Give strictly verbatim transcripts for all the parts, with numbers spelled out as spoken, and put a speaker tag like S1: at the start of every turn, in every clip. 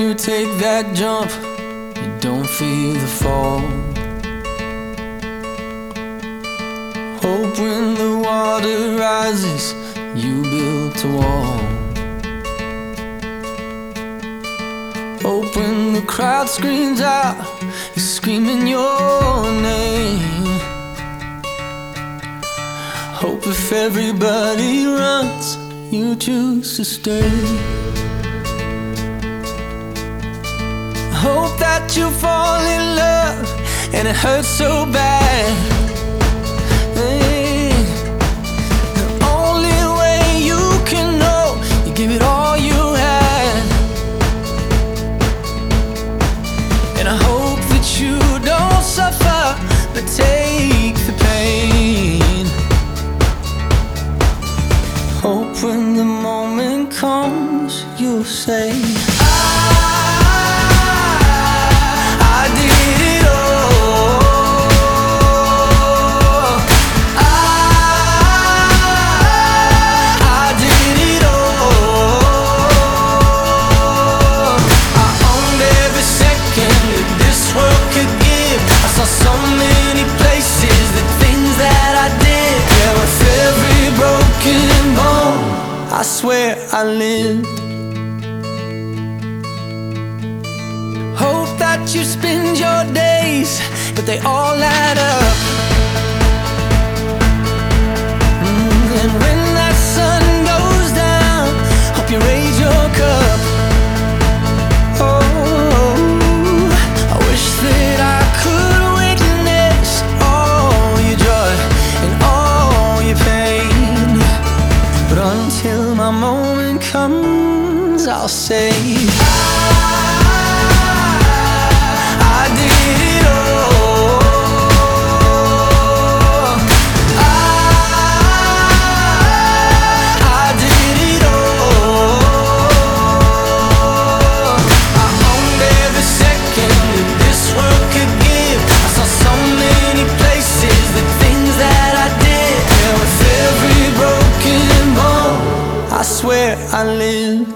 S1: you take that jump, you don't feel the fall. Hope when the water rises, you built a wall. Hope when the crowd screams out, you're screaming your name. Hope if everybody runs, you choose to stay. Hope that you fall in love and it hurts so bad. Hey, the only way you can know, you give it all you had. And I hope that you don't suffer, but take the pain. Hope when the moment comes, you'll say, I swear I lived. Hope that you spend your days, but they all add up. Mm, and when that sun goes down, hope you raise your cup. Oh, I wish that I could witness all your joy and all your pain, but until my moment comes, I'll say I did it all. I did it all. I owned every second that this world could give. I saw so many places, the things that I did. Yeah, with every broken bone, I swear I lived.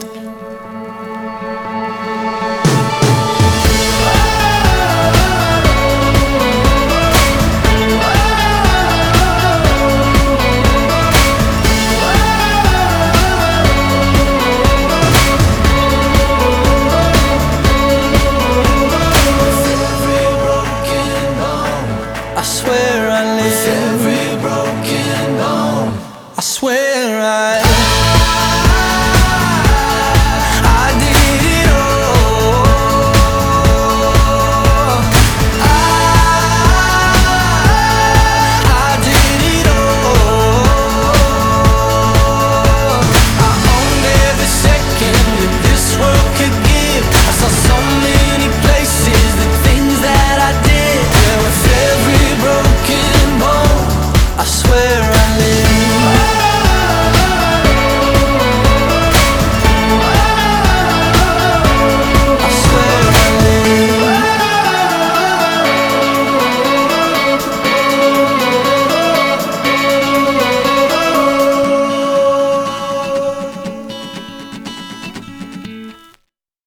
S1: I swear